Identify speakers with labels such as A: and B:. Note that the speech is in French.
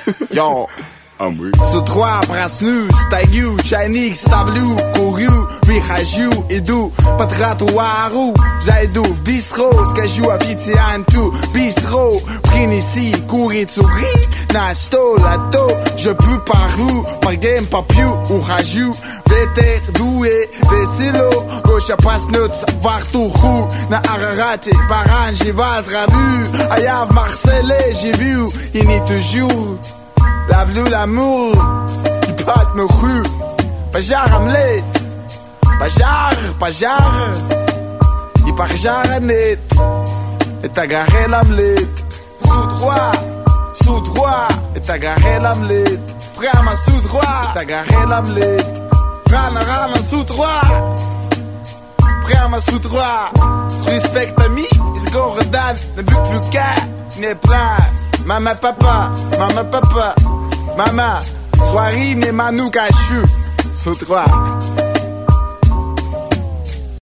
A: Yo. Sous trois brasse-nous, stagiu, shiny, stavlou, couru, virajou, et d'où, patrato, warou, j'aidou, bistro, skajou, habité en tout, bistro, prin ici, courir, souris, nasto, lato, je peux par vous, par game, papiou, ou rajou, véter, doué, vessilo, gauche à passe notre savoir tout roux, na ararate, baran, j'y vas, ravu, ayav, marcelé, j'ai vu, il n'est toujours. Lave-nous l'amour, il batte nos rues. Pajar Hamlet, Pajar, il parjar à net. Et t'as garé l'Hamlet. Sous droit, et t'as garé l'Hamlet. Prama sous droit, et t'as garé l'Hamlet. Rana sous droit. Prama sous droit. Respecte ami, is go redan, ne but plus qu'à, n'est plein. Mama papa, Mama, soirée mais manou cachu, sous trois.